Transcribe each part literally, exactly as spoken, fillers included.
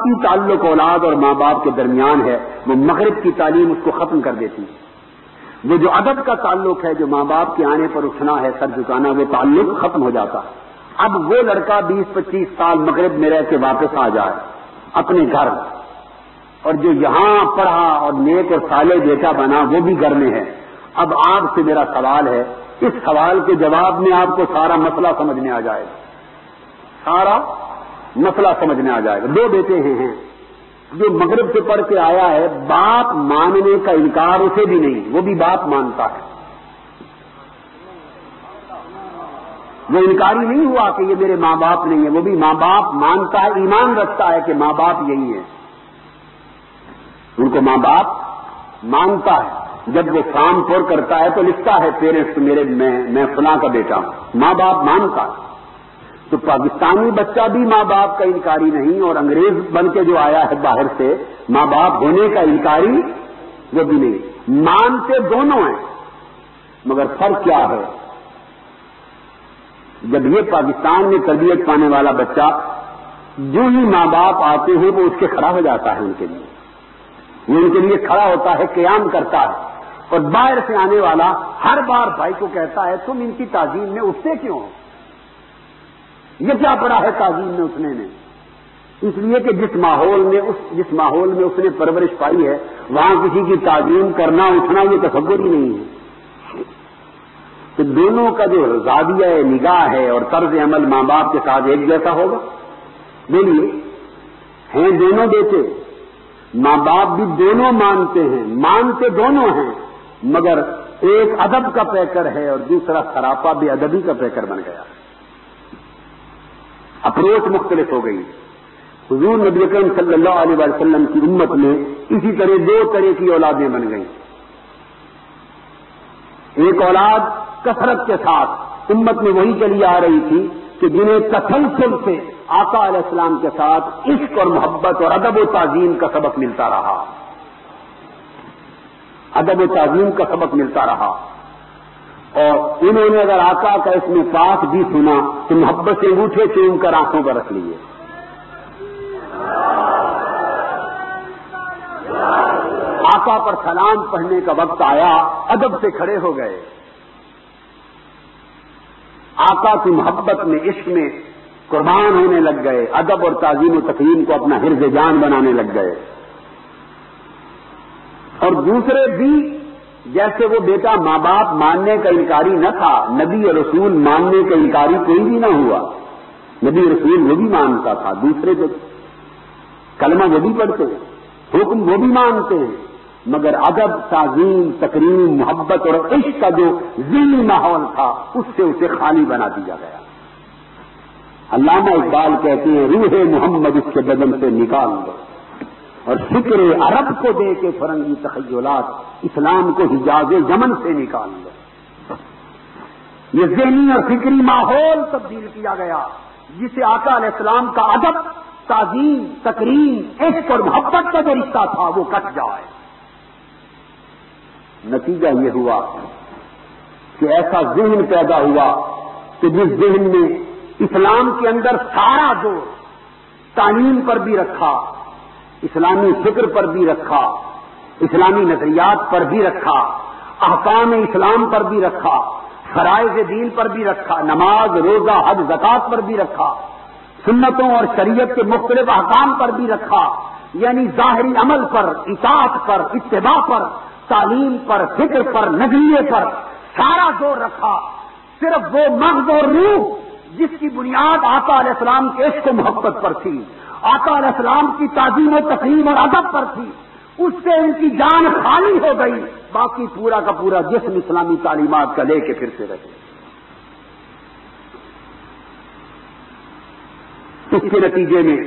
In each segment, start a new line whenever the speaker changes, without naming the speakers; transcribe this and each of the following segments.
باقی تعلق اولاد اور ماں باپ کے درمیان ہے وہ مغرب کی تعلیم اس کو ختم کر دیتی ہے۔ وہ جو ادب کا تعلق ہے، جو ماں باپ کے آنے پر اٹھنا ہے، سر جھکانا، وہ تعلق ختم ہو جاتا ہے۔ اب وہ لڑکا بیس پچیس سال مغرب میں رہ کے واپس آ جائے اپنے گھر، اور جو یہاں پڑھا اور نیک اور صالح بیٹا بنا وہ بھی گھر میں ہے۔ اب آپ سے میرا سوال ہے، اس سوال کے جواب میں آپ کو سارا مسئلہ سمجھ میں آ جائے گا، سارا مسئلہ سمجھ میں آ جائے گا۔ دو بیٹے ہیں ہیں جو مغرب سے پڑھ کے آیا ہے، باپ ماننے کا انکار اسے بھی نہیں، وہ بھی باپ مانتا ہے، وہ انکاری نہیں ہوا کہ یہ میرے ماں باپ نہیں ہے، وہ بھی ماں باپ مانتا ہے، ایمان رکھتا ہے کہ ماں باپ یہی ہے، ان کو ماں باپ مانتا ہے۔ جب وہ فارم پر کرتا ہے تو لکھتا ہے پیرنٹس میرے میں میں فلاں کا بیٹا ہوں، ماں باپ مانتا ہے۔ تو پاکستانی بچہ بھی ماں باپ کا انکاری نہیں، اور انگریز بن کے جو آیا ہے باہر سے ماں باپ ہونے کا انکاری وہ بھی نہیں، مانتے دونوں ہیں۔ مگر فرق کیا ہے، جب یہ پاکستان میں تربیت پانے والا بچہ جو ہی ماں باپ آتے ہیں وہ اس کے کھڑا ہو جاتا ہے، ان کے لیے وہ ان کے لیے کھڑا ہوتا ہے، قیام کرتا ہے، اور باہر سے آنے والا ہر بار بھائی کو کہتا ہے تم ان کی تعظیم میں اٹھتے کیوں ہو، یہ کیا پڑا ہے تعظیم میں اٹھنے میں؟ اس لیے کہ جس ماحول میں اس جس ماحول میں اس نے پرورش پائی ہے وہاں کسی کی تعظیم کرنا اٹھنا یہ تصور ہی نہیں ہے۔ تو دونوں کا جو زاویہ نگاہ ہے اور طرز عمل ماں باپ کے ساتھ ایک جیسا ہوگا؟ بولیے، ہیں دونوں بیٹے، ماں باپ بھی دونوں مانتے ہیں، مانتے دونوں ہیں، مگر ایک ادب کا پیکر ہے اور دوسرا سراپا بے ادبی کا پیکر بن گیا، اپروچ مختلف ہو گئی۔ حضور نبی اکرم صلی اللہ علیہ وسلم کی امت میں اسی طرح دو طرح کی اولادیں بن گئیں۔ ایک اولاد کثرت کے ساتھ امت میں وہی چلی آ رہی تھی کہ جنہیں تسلسل سے آقا علیہ السلام کے ساتھ عشق اور محبت اور ادب و تعظیم کا سبق ملتا رہا، ادب و تعظیم کا سبق ملتا رہا، اور انہوں نے اگر آقا کا اس میں پاک بھی سنا تو محبت سے انگوٹھے چوم کر آنکھوں پر رکھ لیے۔ آقا پر سلام پڑھنے کا وقت آیا، ادب سے کھڑے ہو گئے، آقا کی محبت میں عشق میں قربان ہونے لگ گئے، ادب اور تعظیم و تکریم کو اپنا حرز جان بنانے لگ گئے۔ اور دوسرے بھی جیسے وہ بیٹا ماں باپ ماننے کا انکاری نہ تھا، نبی اور رسول ماننے کا انکاری کوئی بھی نہ ہوا، نبی اور رسول وہ بھی مانتا تھا، دوسرے تو کلمہ وہ بھی پڑھتے ہیں، حکم وہ بھی مانتے ہیں، مگر ادب تعظیم تکریم محبت اور عشق کا جو ذہنی ماحول تھا اس سے اسے خالی بنا دیا گیا۔ علامہ اقبال کہتے ہیں روح محمد اس کے بدن سے نکال دو، اور فکر عرب کو دے کے فرنگی تخیلات اسلام کو حجاز یمن سے نکال دو۔ یہ ذہنی اور فکری ماحول تبدیل کیا گیا جسے آقا علیہ السلام کا ادب تعظیم تکریم عشق اور محبت کا جو رشتہ تھا وہ کٹ جائے۔ نتیجہ یہ ہوا کہ ایسا ذہن پیدا ہوا کہ جس ذہن میں اسلام کے اندر سارا زور تعلیم پر بھی رکھا، اسلامی فکر پر بھی رکھا، اسلامی نظریات پر بھی رکھا، احکام اسلام پر بھی رکھا، فرائض دین پر بھی رکھا، نماز روزہ حج زکوٰۃ پر بھی رکھا، سنتوں اور شریعت کے مختلف احکام پر بھی رکھا، یعنی ظاہری عمل پر، اطاعت پر، اتباع پر، تعلیم پر، فکر پر، نظریے پر سارا زور رکھا۔ صرف وہ مغز اور روح جس کی بنیاد آقا علیہ السلام کے عشق و محبت پر تھی، آقا علیہ السلام کی تعظیم و تکریم اور ادب پر تھی، اس سے ان کی جان خالی ہو گئی، باقی پورا کا پورا جسم اسلامی تعلیمات کا لے کے پھرتے رہے۔ اس کے نتیجے میں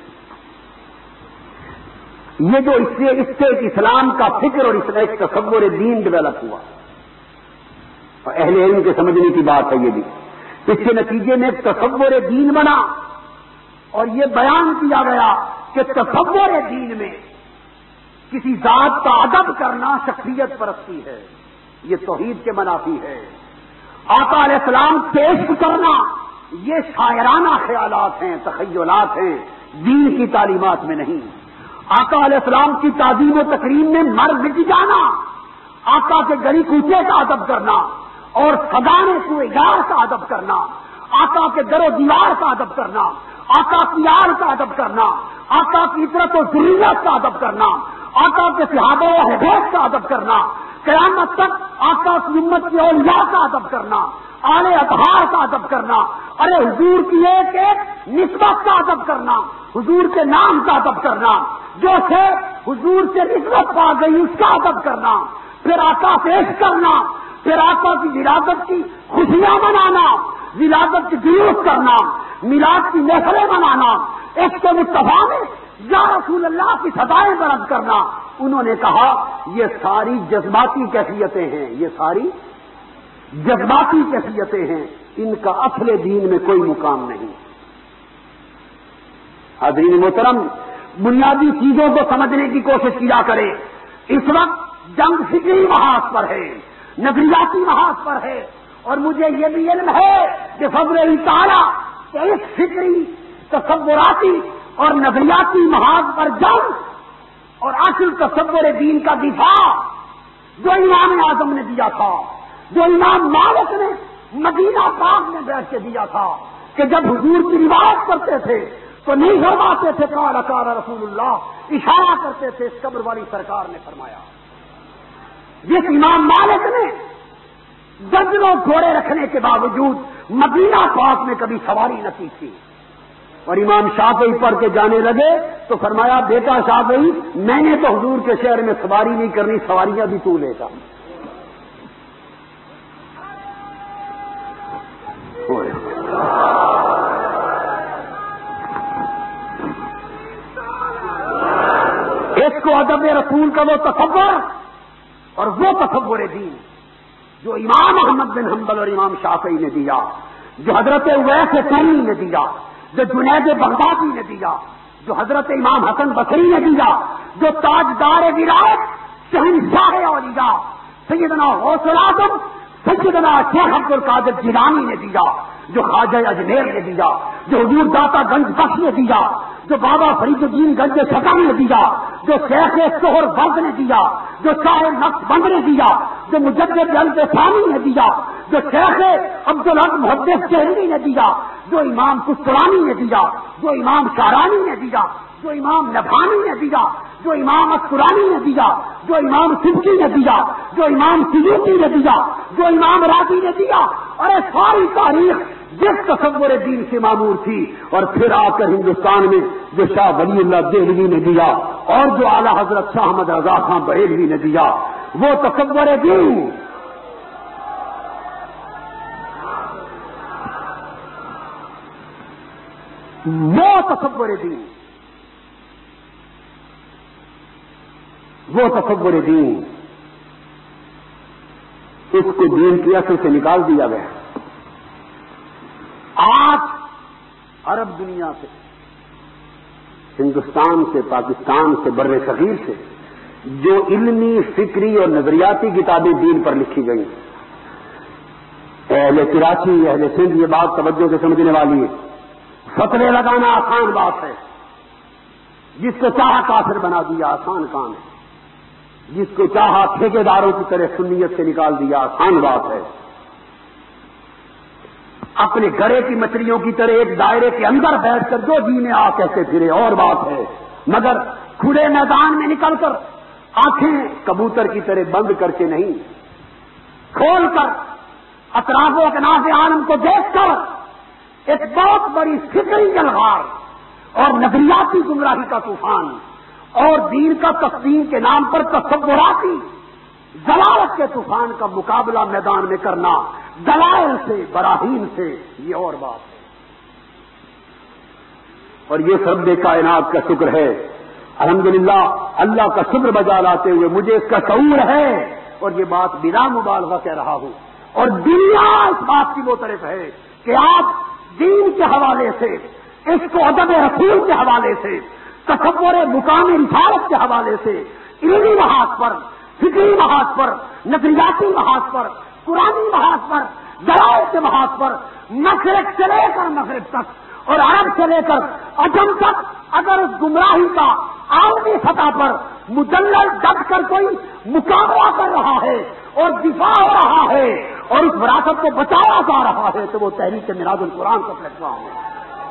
یہ جو اس سے اس سے اسلام کا فکر اور ایک تصور دین ڈیولپ ہوا، اور اہل علم کے سمجھنے کی بات ہے یہ بھی، اس کے نتیجے میں تصور دین بنا، اور یہ بیان کیا گیا کہ تصور دین میں کسی ذات کا ادب کرنا شخصیت پرستی ہے، یہ توحید کے منافی ہے۔ آقا علیہ السلام سے عشق کرنا یہ شاعرانہ خیالات ہیں، تخیلات ہیں، دین کی تعلیمات میں نہیں۔ آقا علیہ السلام کی تعظیم و تکریم میں مر مٹ جانا، آقا کے گلی کوچے کا ادب کرنا اور سگانے کوئے یار کا ادب کرنا، آقا کے در و دیوار کا ادب کرنا، آقا کی یار کا ادب کرنا، آقا کی عطرت و ذریت کا ادب کرنا، آقا کے صحابہ و حدیث کا ادب کرنا، قیامت تک آقا کی امت کے اولیاء کا ادب کرنا، آل اطہار کا ادب کرنا، ارے حضور کی ایک ایک نسبت کا ادب کرنا، حضور کے نام کا ادب کرنا، جو سے حضور سے نسبت پا گئی اس کا ادب کرنا، پھر آقا پیش کرنا، پھر آقا کی ولادت کی خوشیاں منانا، ولادت کی جلوس کرنا، میلاد کی محفلیں منانا، اس کے مصطفیٰ میں یا رسول اللہ کی صدائیں بلند کرنا۔ انہوں نے کہا یہ ساری جذباتی کیفیتیں ہیں، یہ ساری جذباتی کیفیتیں ہیں، ان کا اصل دین میں کوئی مقام نہیں۔ حضرین محترم، بنیادی چیزوں کو سمجھنے کی کوشش کیا کرے۔ اس وقت جنگ فکری محاذ پر ہے، نظریاتی محاذ پر ہے، اور مجھے یہ بھی علم ہے کہ فضل تعالیٰ کہ اس فکری تصوراتی اور نظریاتی محاذ پر جنگ اور اصل تصور دین کا دفاع جو امام اعظم نے دیا تھا، جو امام مالک نے مدینہ پاک میں بیٹھ کے دیا تھا، کہ جب حضور کی روایت کرتے تھے تو نہیں فرماتے تھے قال قال رسول اللہ، اشارہ کرتے تھے اس قبر والی سرکار نے فرمایا۔ جس امام مالک نے درجنوں گھوڑے رکھنے کے باوجود مدینہ پاک میں کبھی سواری نہ کی تھی، اور امام شافعی پڑھ کے جانے لگے تو فرمایا بیٹا شافعی، میں نے تو حضور کے شہر میں سواری نہیں کرنی، سواریاں بھی تو لے گا۔ اس کو ادب رسول کا وہ تصور اور وہ تصور دین جو امام احمد بن حنبل اور امام شافعی نے دیا، جو حضرت اویس ثانی نے دیا، جو جنید بغدادی نے دیا، جو حضرت امام حسن بصری نے دیا، جو تاجدار ولایت شہنشاہ اولیاء سیدنا غوث الاعظم سیدنا شیخ عبد القادر جیلانی نے دیا، جو خواجہ اجمیر نے دیا، جو حضور داتا گنج بخش نے دیا، جو بابا فرید الدین گنج شکا نے دیا، جو شیخ سہر برد نے دیا، جو شاہ نقش بند نے دیا، جو مجدد جلد ثانی نے دیا، جو شیخ عبدالحق محدث چہری نے دیا، جو امام کسترانی نے دیا، جو امام شارانی نے دیا، جو امام نبھانی نے دیا، جو امام اسکرانی نے دیا، جو امام سبکی نے دیا، جو امام سیوطی نے دیا، جو امام راضی نے دیا، اور یہ ساری تاریخ جس تصور دین سے معمور تھی، اور پھر آ کر ہندوستان میں جو شاہ ولی اللہ دہلوی نے دیا اور جو اعلی حضرت شاہ احمد رضا خان بریلوی نے دیا، وہ تصور دین وہ تصور دین وہ تصور دین اس کو دین کی اصل سے نکال دیا گیا۔ آج عرب دنیا سے، ہندوستان سے، پاکستان سے، بر صغیر سے جو علمی، فکری اور نظریاتی کتابیں دین پر لکھی گئی، اہل کراچی، اہل سندھ یہ بات توجہ سے سمجھنے والی ہے۔ فتوے لگانا آسان بات ہے، جس کو چاہا کافر بنا دیا آسان کام ہے، جس کو چاہا ٹھیکیداروں کی طرح سنیت سے نکال دیا آسان بات ہے، اپنے گڑے کی مچھلیوں کی طرح ایک دائرے کے اندر بیٹھ کر جو جی میں آ کہتے پھرے اور بات ہے، مگر کھلے میدان میں نکل کر آنکھیں کبوتر کی طرح بند کر کے نہیں، کھول کر اطراف و اکناف عالم کو دیکھ کر ایک بہت بڑی فکری جلغار اور نظریاتی گمراہی کا طوفان اور دین کا تقسیم کے نام پر تصوراتی ضلالت کے طوفان کا مقابلہ میدان میں کرنا دلائل سے، براہین سے، یہ اور بات ہے۔ اور یہ سب کائنات کا شکر ہے، الحمدللہ اللہ کا شکر بجا لاتے ہوئے مجھے اس کا شعور ہے، اور یہ بات بلا مبالغہ کہہ رہا ہوں، اور دنیا اس بات کی وہ طرف ہے کہ آپ دین کے حوالے سے، اس کو ادب رسول کے حوالے سے، تصور مقام رسالت کے حوالے سے، علمی محاذ پر، فکری محاذ پر، نظریاتی محاذ پر، قرآنی محاذ پر دلائل کے محاذ پر مشرق سے لے کر مغرب تک اور عرب سے لے کر عجم تک اگر اس گمراہی کا عالمی سطح پر مدلل ڈٹ کر کوئی مقابلہ کر رہا ہے اور دفاع ہو رہا ہے اور اس وراثت کو بچایا جا رہا ہے تو وہ تحریک میراث القرآن کا پلیٹ فارم ہے.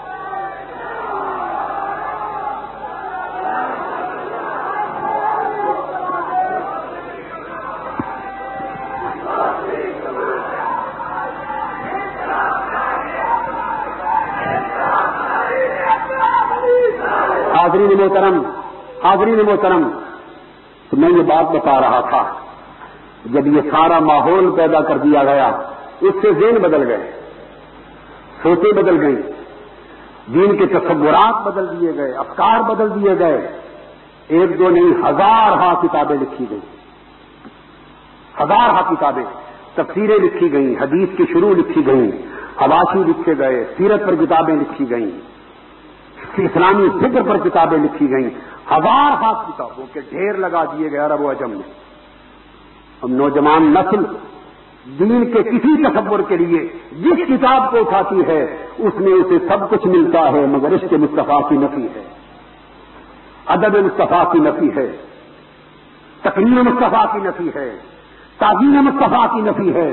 حاضرین محترم حاضرین محترم تو میں یہ بات بتا رہا تھا جب یہ سارا ماحول پیدا کر دیا گیا اس سے ذہن بدل گئے, سوچیں بدل گئی, دین کے تصورات بدل دیے گئے, افکار بدل دیے گئے. ایک دو نہیں ہزار ہا کتابیں لکھی گئی, ہزار ہا کتابیں, تفسیریں لکھی گئیں, حدیث کی شروع لکھی گئیں, حواشی لکھے گئے, سیرت پر کتابیں لکھی گئیں, اسلامی فکر پر کتابیں لکھی گئیں, ہزار ہاتھ کتابوں کے ڈھیر لگا دیے گئے عرب و عجم میں. ہم نوجوان نسل دین کے کسی تصور کے لیے جس کتاب کو اٹھاتی ہے اس میں اسے سب کچھ ملتا ہے مگر عشق مصطفیٰ کی نفی ہے, ادب مصطفیٰ کی نفی ہے, تقریر مصطفیٰ کی نفی ہے, تعظیم مصطفیٰ کی نفی ہے.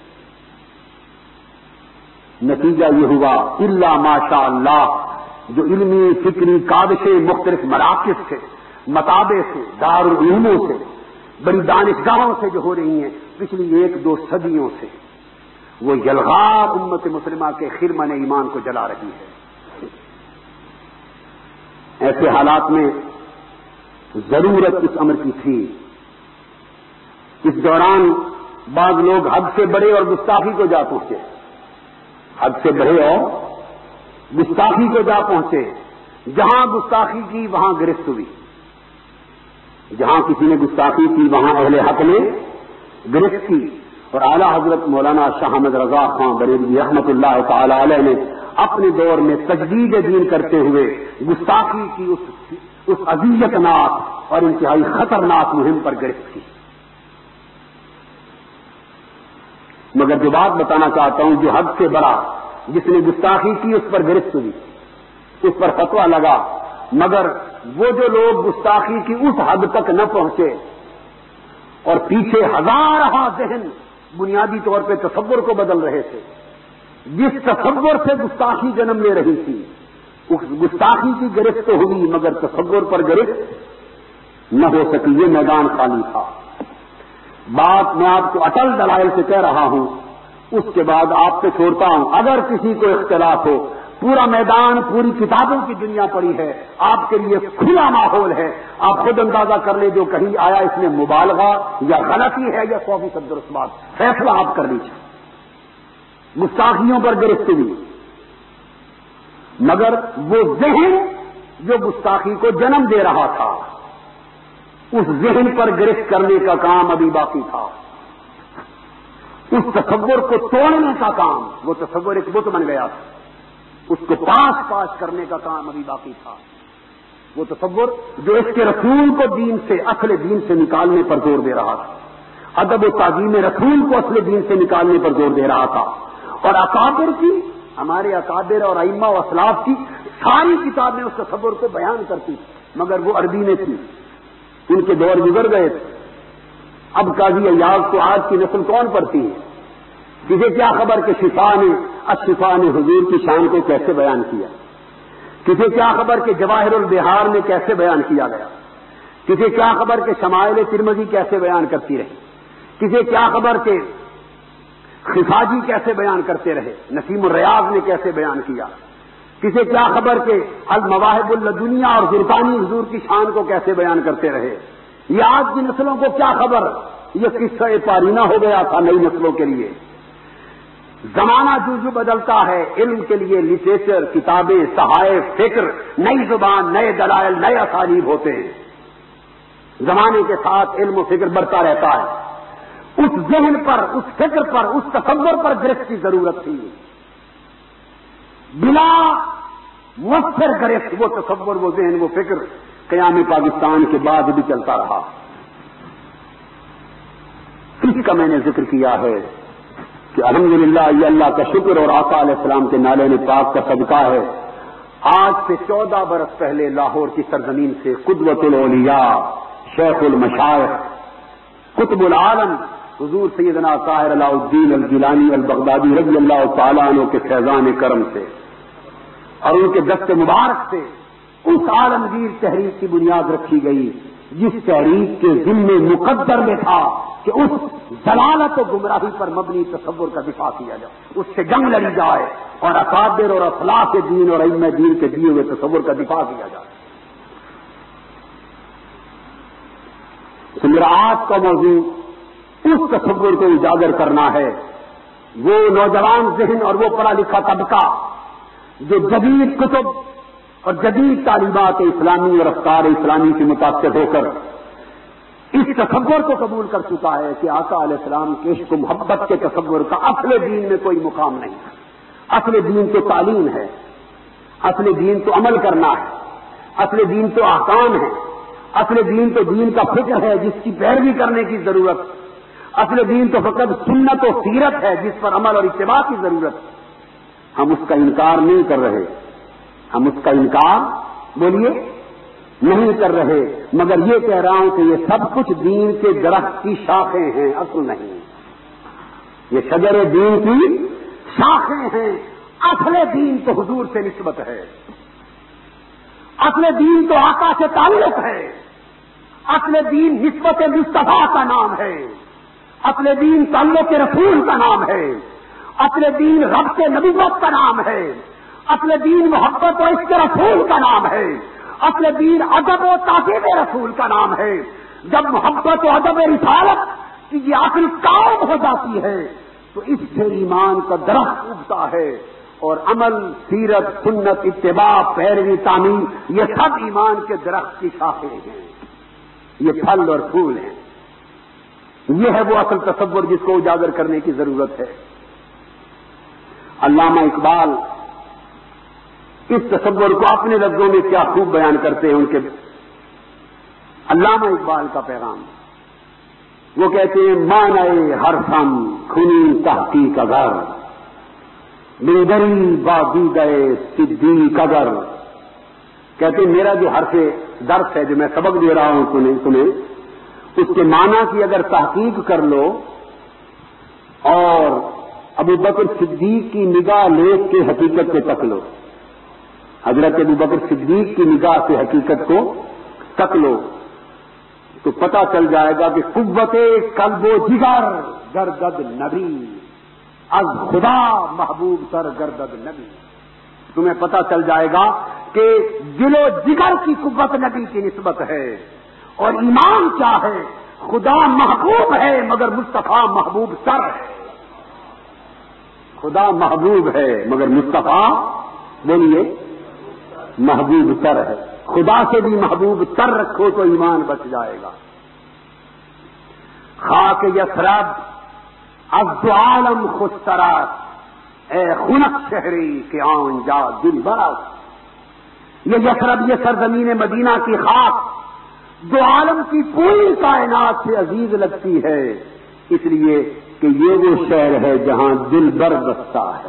نتیجہ یہ ہوا الا ماشاء اللہ جو علمی فکری کاوشیں مختلف مراکز سے, متابے سے, دارالعلوموں سے, بڑی دانشگاہوں سے جو ہو رہی ہیں پچھلی ایک دو صدیوں سے, وہ یلغار امت مسلمہ کے خرمن ایمان کو جلا رہی ہے. ایسے حالات میں ضرورت اس امر کی تھی. اس دوران بعض لوگ حد سے بڑے اور گستاخی کو جا پہنچے, حد سے بڑے اور گستاخی کو جا پہنچے. جہاں گستاخی کی وہاں گرفت ہوئی, جہاں کسی نے گستاخی کی وہاں اہل حق نے گرفت کی. اور اعلی حضرت مولانا شاہ احمد رضا خان بریلوی رحمۃ اللہ تعالی علیہ نے اپنے دور میں تجدید دین کرتے ہوئے گستاخی کی اس, اس اذیت ناک اور انتہائی خطرناک مہم پر گرفت کی. مگر جو بات بتانا چاہتا ہوں, جو حد سے بڑا جس نے گستاخی کی اس پر گرفت ہوئی, اس پر فتویٰ لگا, مگر وہ جو لوگ گستاخی کی اس حد تک نہ پہنچے اور پیچھے ہزارہ ذہن بنیادی طور پہ تصور کو بدل رہے تھے, جس تصور سے گستاخی جنم لے رہی تھی اس گستاخی کی گرفت تو ہوئی مگر تصور پر گرفت نہ ہو سکی. یہ میدان خالی تھا. بات میں آپ کو اٹل دلائل سے کہہ رہا ہوں, اس کے بعد آپ سے چھوڑتا ہوں. اگر کسی کو اختلاف ہو, پورا میدان پوری کتابوں کی دنیا پڑی ہے, آپ کے لیے کھلا ماحول ہے, آپ خود اندازہ کر لیں جو کہیں آیا اس میں مبالغہ یا غلطی ہے یا سو فیصد درست بات, فیصلہ آپ کر لیجیے. گستاخیوں پر گرفت ہوئی مگر وہ ذہن جو گستاخی کو جنم دے رہا تھا اس ذہن پر گرفت کرنے کا کام ابھی باقی تھا. اس تصور کو توڑنے کا کام, وہ تصور ایک بت بن گیا تھا, اس کو پاس پاس کرنے کا کام ابھی باقی تھا. وہ تصور جو اس کے رسول کو دین سے, اصل دین سے نکالنے پر زور دے رہا تھا, ادب و تعظیم رسول کو اصل دین سے نکالنے پر زور دے رہا تھا. اور اکابر کی, ہمارے اکابر اور ائمہ و اسلاف کی ساری کتابیں اس تصور کو بیان کرتی, مگر وہ عربی میں تھی, ان کے دور گزر گئے تھے. اب قاضی ایاز کو آج کی نسل کون پڑھتی ہے؟ کسی کیا خبر کہ شفا نے اشفا نے حضور کی شان کو کیسے بیان کیا, کسی کیا خبر کہ جواہر البہار میں کیسے بیان کیا گیا, کسی کیا خبر کہ شمائل ترمذی کیسے بیان کرتی رہی, کسی کیا خبر کہ خفاجی کیسے بیان کرتے رہے, نسیم الریاض نے کیسے بیان کیا, کسی کیا خبر کہ المواہب اللدنیہ اور زرقانی حضور کی شان کو کیسے بیان کرتے رہے. یہ آج کی نسلوں کو کیا خبر, یہ قصہ پارینہ ہو گیا تھا نئی نسلوں کے لیے. زمانہ جو جو بدلتا ہے, علم کے لیے لٹریچر, کتابیں, صحائف, فکر, نئی زبان, نئے دلائل, نئے اسالیب ہوتے ہیں. زمانے کے ساتھ علم و فکر بڑھتا رہتا ہے. اس ذہن پر, اس فکر پر, اس تصور پر گرفت کی ضرورت تھی. بلا مؤثر گرفت وہ تصور, وہ ذہن, وہ فکر قیام پاکستان کے بعد بھی چلتا رہا. اس کا میں نے ذکر کیا ہے کہ الحمدللہ یہ اللہ کا شکر اور آقا علیہ السلام کے نالے نے پاک کا صدقہ ہے، آج سے چودہ برس پہلے لاہور کی سرزمین سے قدوۃ الاولیاء، شیخ المشائخ، قطب العالم حضور سیدنا طاہر علاء الدین الجیلانی البغدادی رضی اللہ تعالیٰ عنہ کے فیضان کرم سے اور ان کے دست مبارک سے اس عالمگیر تحریک کی بنیاد رکھی گئی جس تحریک کے ذمے مقدر میں تھا کہ اس ضلالت و گمراہی پر مبنی تصور کا دفاع کیا جائے، اس سے جنگ لڑی جائے اور اکابر اور اخلاق دین اور ائمہ دین کے دیے ہوئے تصور کا دفاع کیا جائے۔ تو میرا آج کا موضوع اس تصور کو اجاگر کرنا ہے، وہ نوجوان ذہن اور وہ پڑھا لکھا طبقہ جو جدید کتب اور جدید تعلیمات اسلامی اور افکار اسلامی سے متاثر ہو کر اس تصور کو قبول کر چکا ہے کہ آقا علیہ السلام کے عشق و محبت کے تصور کا اصل دین میں کوئی مقام نہیں ہے۔ اصل دین تو تعلیم ہے، اصل دین تو عمل کرنا ہے، اصل دین تو احکام ہے، اصل دین تو دین کا فکر ہے جس کی پیروی کرنے کی ضرورت، اصل دین تو فقط سنت و سیرت ہے جس پر عمل اور اتباع کی ضرورت۔ ہم اس کا انکار نہیں کر رہے، ہم اس کا انکار بولیے نہیں کر رہے، مگر یہ کہہ رہا ہوں کہ یہ سب کچھ دین کے درخت کی شاخیں ہیں، اصل نہیں۔ یہ شجر دین کی شاخیں ہیں، اصل دین تو حضور سے نسبت ہے، اصل دین تو آقا سے تعلق ہے، اصل دین نسبت مصطفیٰ کا نام ہے، اصل دین تعلق رسول کا نام ہے، اصل دین رب کے نبوت کا نام ہے، اصل دین محبت و عشق رسول کا نام ہے، اصل دین ادب و تعظیم رسول کا نام ہے۔ جب محبت و ادب رسالت کی یہ اصل قائم ہو جاتی ہے تو اس سے ایمان کا درخت اگتا ہے، اور عمل، سیرت، سنت، اتباع، پیروی، تعمیم یہ سب ایمان کے درخت کی شاخیں ہیں، یہ پھل اور پھول ہیں۔ یہ ہے وہ اصل تصور جس کو اجاگر کرنے کی ضرورت ہے۔ علامہ اقبال اس تصور کو اپنے لفظوں میں کیا خوب بیان کرتے ہیں۔ ان کے علامہ اقبال کا پیغام وہ کہتے ہیں، مانئے ہر فن خونی تحقیق اگر بندری بادی گئے صدیق اگر۔ کہتے ہیں میرا جو حرف درس ہے جو میں سبق دے رہا ہوں تمہیں تمہیں اس کے معنی کی اگر تحقیق کر لو اور ابو بکر صدیق کی نگاہ لے کے حقیقت کو تک لو، حضرت ابو بکر صدیق کی نگاہ سے حقیقت کو تک لو تو پتہ چل جائے گا کہ قوت قلب و جگر گردد نبی از خدا محبوب سر گردد نبی۔ تمہیں پتہ چل جائے گا کہ دل و جگر کی قوت نبی کی نسبت ہے، اور ایمان کیا ہے، خدا محبوب ہے مگر مصطفیٰ محبوب سر ہے۔ خدا محبوب ہے مگر مصطفیٰ بولیے محبوب تر ہے۔ خدا سے بھی محبوب تر رکھو تو ایمان بچ جائے گا۔ خاک یثرب از دو عالم خودسرست اے خنک شہری کہ آن جا دل برس۔ یہ یثرب، یہ سرزمین مدینہ کی خاک دو عالم کی پوری کائنات سے عزیز لگتی ہے، اس لیے کہ یہ وہ شہر ہے جہاں دل بر بستا ہے،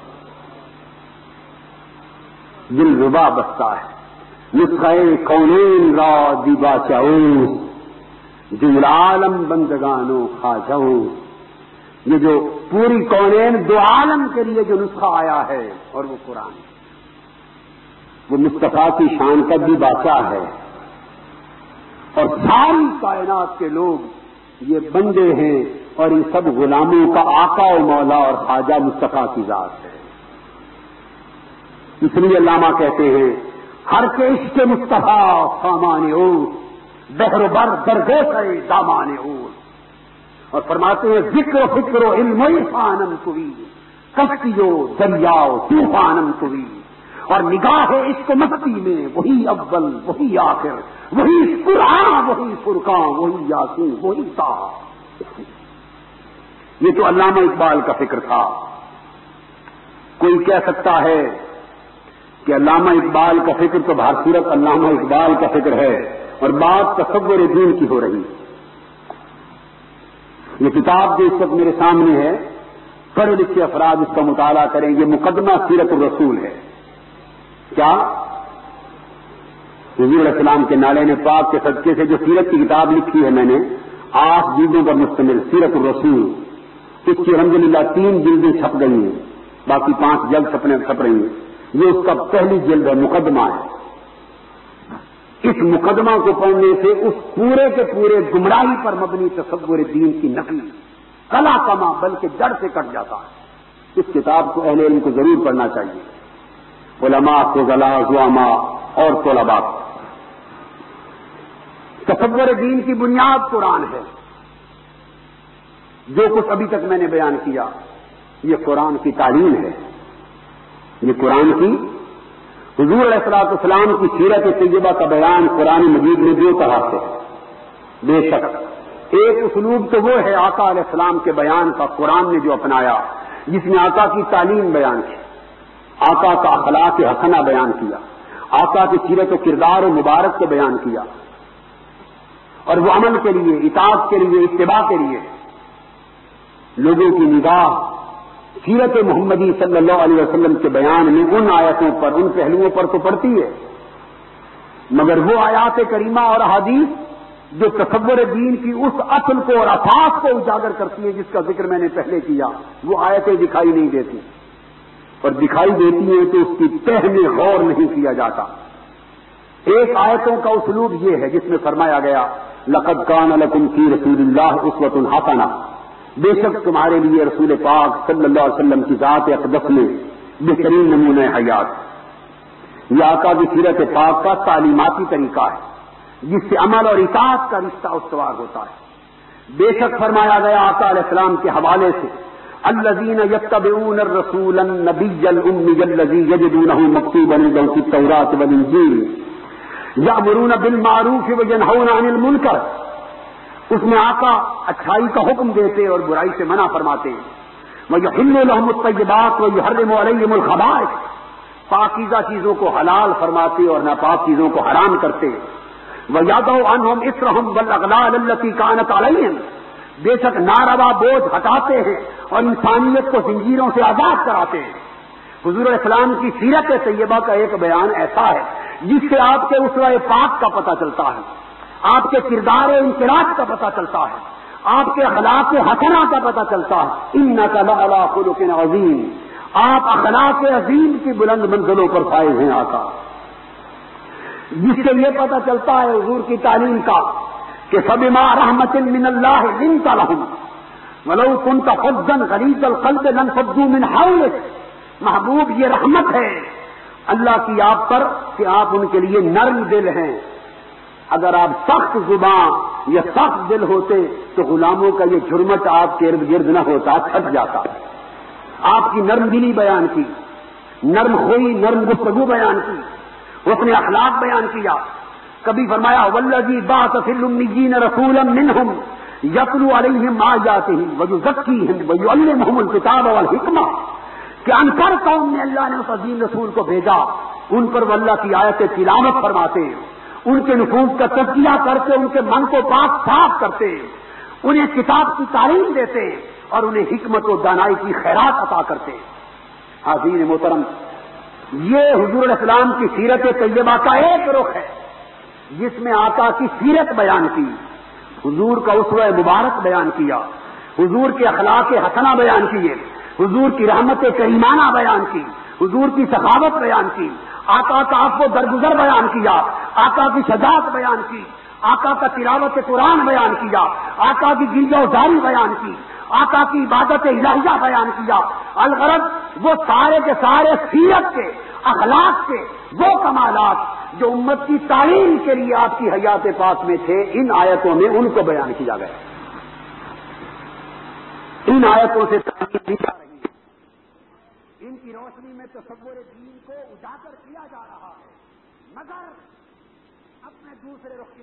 دل ربا بستا ہے۔ نسخہ کونین را دیبا چاؤس جمل عالم بندگانو خواجہوں۔ یہ جو پوری کونین دو عالم کے لیے جو نسخہ آیا ہے اور وہ قرآن، وہ مصطفیٰ کی شان کا بھی بادشاہ ہے، اور ساری کائنات کے لوگ یہ بندے ہیں اور ان سب غلاموں کا آقا و مولا اور خواجہ مصطفیٰ کی ذات ہے۔ اس لیے علامہ کہتے ہیں، ہر کے عشق مصطفیٰ سامان اور بحر و بر درگوش ہے دامان اور۔ اور فرماتے ہیں، ذکر و فکر و علم و عرفانم کوئی کشتیو دریاؤ طوفانم کوئی۔ اور نگاہ عشق و مستی میں وہی اول وہی آخر، وہی قرآن وہی فرقان وہی یاسین وہی طٰہٰ۔ یہ تو علامہ اقبال کا فکر تھا۔ کوئی کہہ سکتا ہے کہ علامہ اقبال کا فکر تو بہر صورت علامہ اقبال کا فکر ہے اور بات تصور دین کی ہو رہی۔ یہ کتاب جو اس وقت میرے سامنے ہے، پڑھے لکھے افراد اس کا مطالعہ کریں. یہ مقدمہ سیرت الرسول ہے. کیا حضور علیہ السلام کے نالین پاک کے صدقے سے جو سیرت کی کتاب لکھی ہے میں نے آٹھ جلدوں پر مشتمل سیرت الرسول، اس کی الحمدللہ تین جلدیں چھپ گئی ہیں، باقی پانچ جلد چھپنے چھپ رہی ہیں. یہ اس کا پہلی جلد ہے، مقدمہ ہے. اس مقدمہ کو پڑھنے سے اس پورے کے پورے گمراہی پر مبنی تصور دین کی نقل کلا کما بلکہ جڑ سے کٹ جاتا ہے. اس کتاب کو اہل علم کو ضرور پڑھنا چاہیے، علماء کو، فضلاء، زعماء اور طلباء. تصور دین کی بنیاد قرآن ہے. جو کچھ ابھی تک میں نے بیان کیا یہ قرآن کی تعلیم ہے. یہ قرآن کی حضور علیہ الصلوۃ والسلام کی سیرت طیبہ کا بیان قرآن مجید میں دو طرح سے ہے. بے شک ایک اسلوب تو وہ ہے آقا علیہ السلام کے بیان کا قرآن نے جو اپنایا، جس نے آقا کی تعلیم بیان کی، آقا کا اخلاق حسنہ بیان کیا، آقا کی سیرت و کردار و مبارک کو بیان کیا، اور وہ عمل کے لیے، اطاعت کے لیے، اتباع کے لیے لوگوں کی نگاہ سیرت محمدی صلی اللہ علیہ وسلم کے بیان میں ان آیتوں پر، ان پہلوؤں پر تو پڑتی ہے، مگر وہ آیات کریمہ اور احادیث جو تصور دین کی اس اصل کو اور اساس کو اجاگر کرتی ہے جس کا ذکر میں نے پہلے کیا، وہ آیتیں دکھائی نہیں دیتی، اور دکھائی دیتی ہیں تو اس کی تہ میں غور نہیں کیا جاتا. ایک آیتوں کا اسلوب یہ ہے جس میں فرمایا گیا لقد کان لکم فی رسول اللہ اسوۃ حسنہ، بے شک تمہارے لیے رسول پاک صلی اللہ علیہ وسلم کی ذات اقدس میں بہترین نمونہ حیات. یہ آقا کی سیرت پاک کا تعلیماتی طریقہ ہے جس سے عمل اور اطاعت کا رشتہ استوار ہوتا ہے. بے شک فرمایا گیا آقا علیہ السلام کے حوالے سے الذین یتبعون الرسول النبی الامی الذی یجدونہ مکتوبا عندہم فی التوراۃ والانجیل یأمرون بالمعروف وینہون عن المنکر. اس میں آقا اچھائی کا حکم دیتے اور برائی سے منع فرماتے ہیں. وَيُحِلُّ لَهُمُ الطَّيِّبَاتِ وَيُحَرِّمُ عَلَيْهِمُ الْخَبَائِثَ، پاکیزہ چیزوں کو حلال فرماتے اور ناپاک چیزوں کو حرام کرتے. وَيَضَعُ عَنْهُمْ إِصْرَهُمْ وَالْأَغْلَالَ الَّتِي كَانَتْ عَلَيْهِمْ، بے شک ناروا بوجھ ہٹاتے ہیں اور انسانیت کو زنجیروں سے آزاد کراتے ہیں. حضور علیہ السلام کی سیرت طیبہ کا ایک بیان ایسا ہے جس سے آپ کے اسوہ پاک کا پتہ چلتا ہے، آپ کے کردار انقلاب کا پتہ چلتا ہے، آپ کے اخلاق حسنہ کا پتہ چلتا ہے. انک لعلی خلق عظیم، آپ اخلاق عظیم کی بلند منزلوں پر فائز ہیں آقا. جس سے یہ پتہ چلتا ہے حضور کی تعلیم کا کہ فبما رحمت من اللہ لنت لهم ولو كنت فظا غلیظ القلب لانفضوا من حولك. محبوب یہ رحمت ہے اللہ کی آپ پر کہ آپ ان کے لیے نرم دل ہیں. اگر آپ سخت زبان یا سخت دل ہوتے تو غلاموں کا یہ جرمٹ آپ کے ارد گرد نہ ہوتا، چھٹ جاتا. آپ کی نرم دلی بیان کی، نرم خوئی، نرم گفتگو بیان کی، اپنے اخلاق بیان کیا. کبھی فرمایا والذی بعث فی الامیین رسولا منہم یتلو علیہم آیاتہ ویزکیہم ویعلمہم الکتاب والحکمہ، کہ انکر قوم میں اللہ نے اس عظیم رسول کو بھیجا، ان پر وہ اللہ کی آیتیں تلاوت فرماتے ہیں، ان کے نفوذ کا تزکیہ کر کے ان کے من کو پاک صاف کرتے ہیں، انہیں کتاب کی تعلیم دیتے ہیں اور انہیں حکمت و دانائی کی خیرات عطا کرتے ہیں. حاضرین محترم، یہ حضور علیہ السلام کی سیرت طیبہ کا ایک رخ ہے جس میں آقا کی سیرت بیان کی، حضور کا اسوہ مبارک بیان کیا، حضور کے اخلاق حسنہ بیان کیے، حضور کی رحمت کریمانہ بیان کی، حضور کی سخاوت بیان کی، آقا کا عفو درگزر بیان کیا، آقا کی شجاعت بیان کی، آقا کا تلاوت قرآن بیان کیا، آقا کی گرجا جاری بیان کی، آقا کی عبادت الہیہ بیان کیا. الغرض وہ سارے کے سارے سیرت کے، اخلاق کے وہ کمالات جو امت کی تعلیم کے لیے آپ کی حیات پاک میں تھے، ان آیتوں میں ان کو بیان کیا گیا. ان آیتوں سے تعلیم دی جا رہی ہے، ان کی روشنی میں تصور دین کو اجاگر کیا جا رہا ہے، مگر اپنے دوسرے رخ